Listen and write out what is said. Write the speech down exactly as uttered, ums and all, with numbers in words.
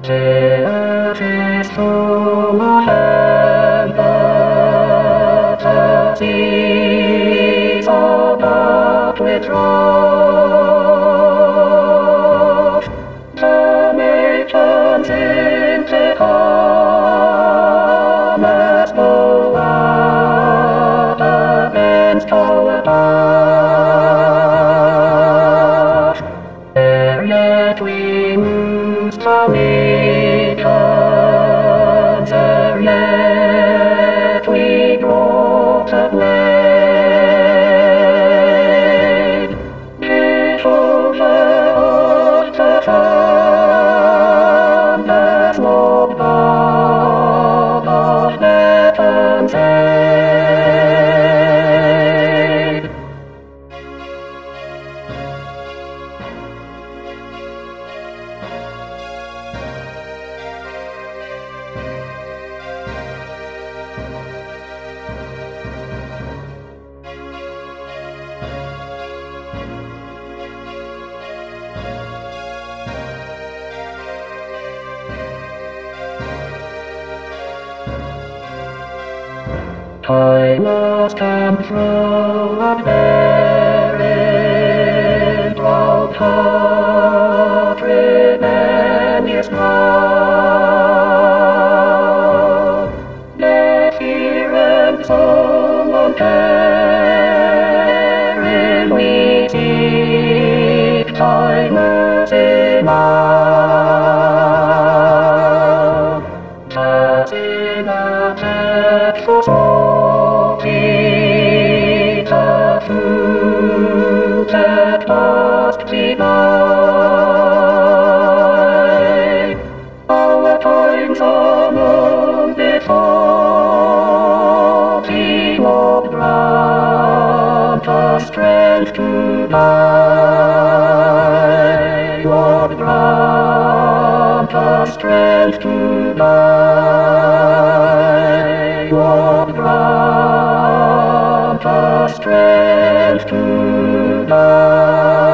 Genesis from a hand that the seas of earth withdraw. The nations into calm as no word against all above. Ere yet we move to nations, ere yet we grow to blade. Behold the earth to firm as no God of heaven's aid. Time must come through a barren, drought heart, rebellious now. Death here and soul uncaring, we seek thy mercy now. As in a dreadful storm, the fruit that must be thine. Our times are known before thee, Lord, grant us strength to die. Lord, grant us strength to die. Lord, grant us strength to die.